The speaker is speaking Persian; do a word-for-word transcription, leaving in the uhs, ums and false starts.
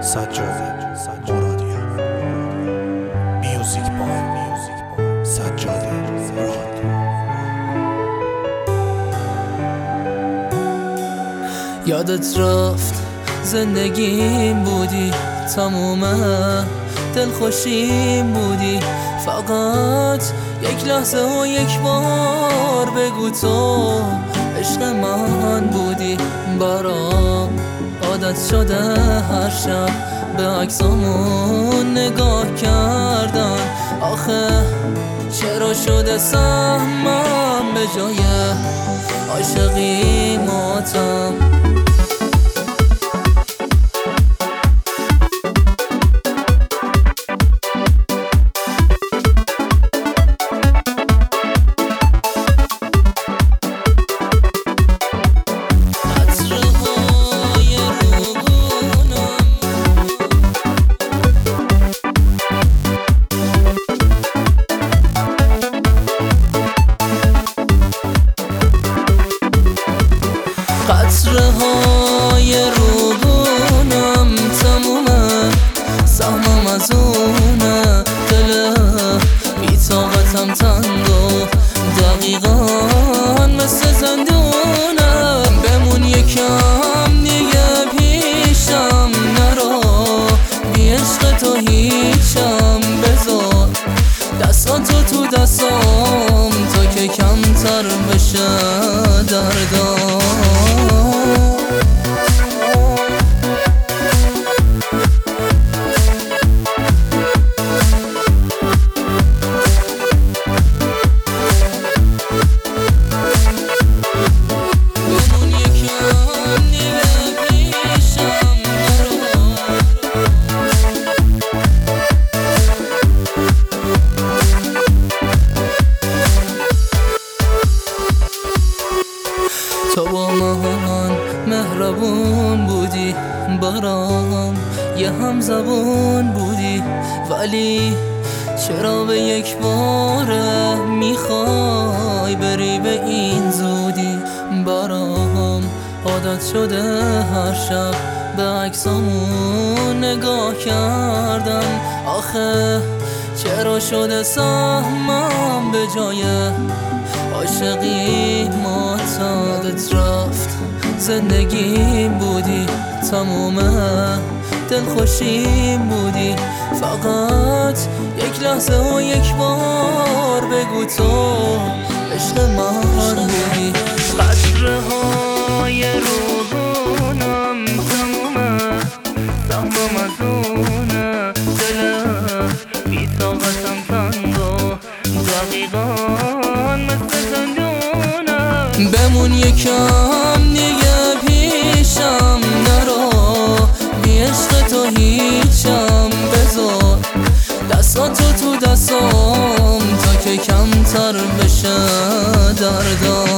سجاده مرادیان میوزیک بای سجاده مراد. یادت رفت زندگیم بودی، تموم دلخوشیم بودی، فقط یک لحظه و یک بار بگو تو عشق من بودی. برام عادت شده هر شب به عکسامون نگاه کردن، آخه چرا شده سهمم به جای عاشقی ماتم. قطره های روبونم تمومه، سهمم از اونه، دل بی‌طاقتم تنگ و دقیقا مثل زندونم. بمون یکم دیگه پیشم نرو، بی عشق تو هیچم، بذار دستاتو تو دستام تا که کمتر بشه دردام. تو با من مهربون بودی، برام یه همزبون بودی، ولی چرا به یک باره میخوای بری به این زودی؟ برام عادت شده هر شب به عکسامون نگاه کردن، آخه چرا شده سهمم به جای عاشقی ماتم. یادت رفت زندگیم بودی، تموم دلخوشیم بودی، فقط یک لحظه و یک بار بگو تو عشق من بودی. قطره های روزونم تمومه، سهمم از اونه، دل بی‌طاقتم تنگ و دقیقا مثل زندونم. بمون یکم دیگه پیشم نرو، بی عشق تو هیچم، بذار دستاتو تو دستام تا که کمتر بشه دردام.